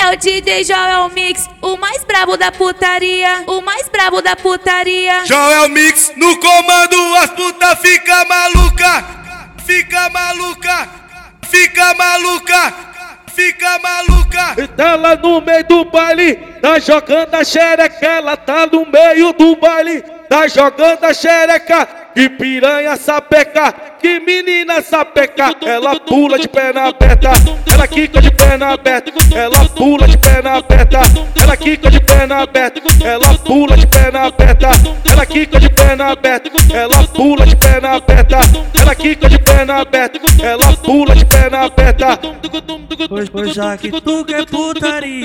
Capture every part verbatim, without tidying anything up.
É o D J Joel Mix, o mais brabo da putaria, o mais brabo da putaria. Joel Mix no comando, as puta fica maluca, fica maluca, fica maluca, fica maluca. Ela no meio do baile, tá jogando a xereca, ela tá no meio do baile, tá jogando a xereca. Que piranha sapeca, que menina sapeca. Ela pula de perna aberta, ela quica de perna aberta. Ela pula de perna aberta, ela quica de perna aberta. Ela pula de perna aberta, ela quica de perna aberta. Ela pula de perna aberta, ela quica de perna aberta. Ela pula de perna aberta. Pois, pois já que tu quer putaria,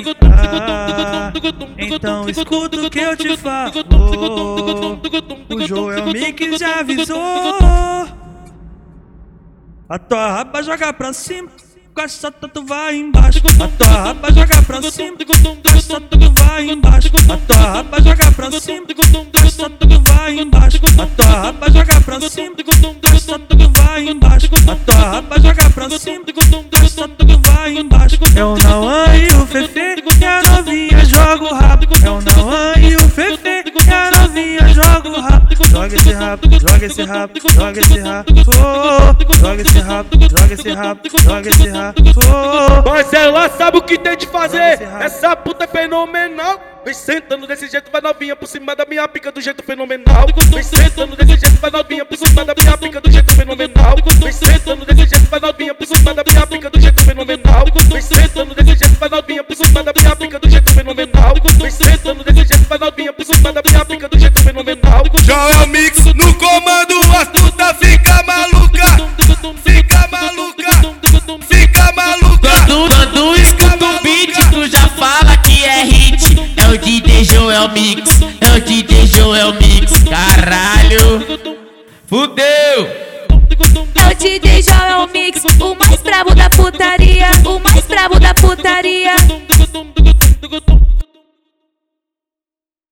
então escuta o que eu te falo. O Joel Mix já avisou. A tua raba joga pra cima, com a chata tu vai embaixo. A tua raba joga pra cima, com a chata tu vai embaixo. A tua raba joga pra cima, com a chata tu vai embaixo. A tua raba joga pra cima, com a chata tu vai embaixo. A tua raba joga pra cima, com a chata tu vai embaixo. É o Nauã e o Fefe, e a novinha joga o rabo. É o Nauã e o Fefe, e a novinha joga o rabo. Joga esse rabo, joga esse rabo, joga esse rabo, oh. Joga esse rabo, joga esse rabo, joga esse rabo, oh. Mas ela sabe o que tem de fazer, essa puta é fenomenal. Vem sentando desse jeito, vai novinha por cima da minha pica do jeito fenomenal. Vem sentando desse jeito, vai novinha por cima da minha pica do jeito fenomenal. Vem sentando desse jeito, vai novinha por cima da minha pica do jeito fenomenal. Vem sentando desse jeito, vai novinha por cima da minha pica do jeito fenomenal. Vem sentando desse jeito, vai novinha por cima da minha pica do jeito fenomenal. Joel Mix no comando, as puta fica maluca, fica maluca, fica maluca. Quando, quando escuta o beat, tu já fala que é hit. É o D J Joel Mix, é o D J Joel Mix. Caralho, fudeu. É o D J Joel Mix, o mais brabo da putaria, o mais brabo